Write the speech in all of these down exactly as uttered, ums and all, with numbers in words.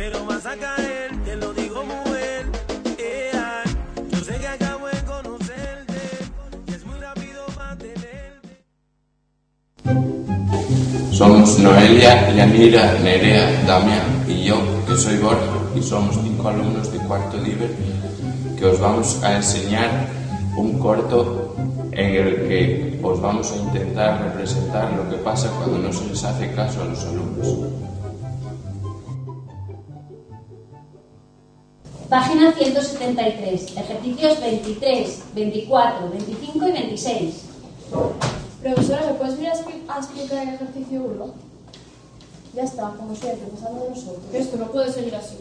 pero vas a caer, te lo digo mujer. Eh, ay, yo sé que acabo de conocerte, y es muy rápido mantenerte. Somos Noelia, Yanira, Nerea, Damián y yo, que soy Borja, y somos cinco alumnos de cuarto D I V E, que os vamos a enseñar un corto en el que os vamos a intentar representar lo que pasa cuando no se les hace caso a los alumnos. Página ciento setenta y tres, ejercicios veintitrés, veinticuatro, veinticinco y veintiséis. Profesora, ¿me puedes venir a, expli- a explicar el ejercicio uno? Ya está, como siempre, pasando de nosotros. Esto no puede seguir así.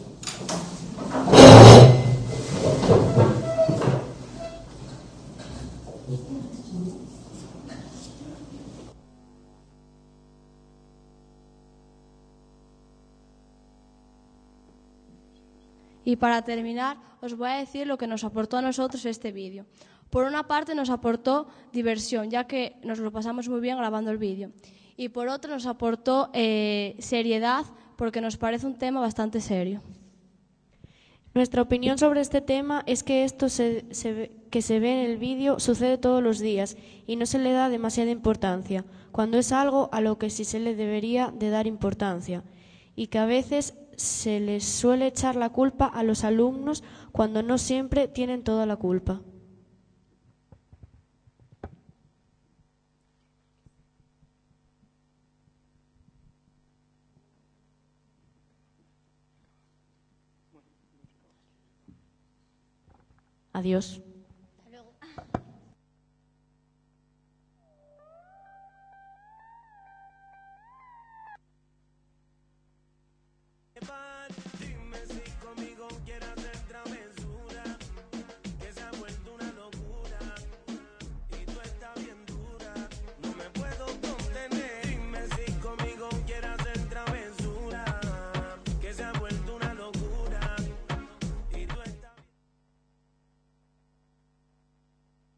Y para terminar, os voy a decir lo que nos aportó a nosotros este vídeo. Por una parte nos aportó diversión, ya que nos lo pasamos muy bien grabando el vídeo. Y por otra nos aportó eh, seriedad, porque nos parece un tema bastante serio. Nuestra opinión sobre este tema es que esto se, se ve, que se ve en el vídeo sucede todos los días y no se le da demasiada importancia, cuando es algo a lo que sí se le debería de dar importancia, y que a veces se les suele echar la culpa a los alumnos cuando no siempre tienen toda la culpa. Adiós.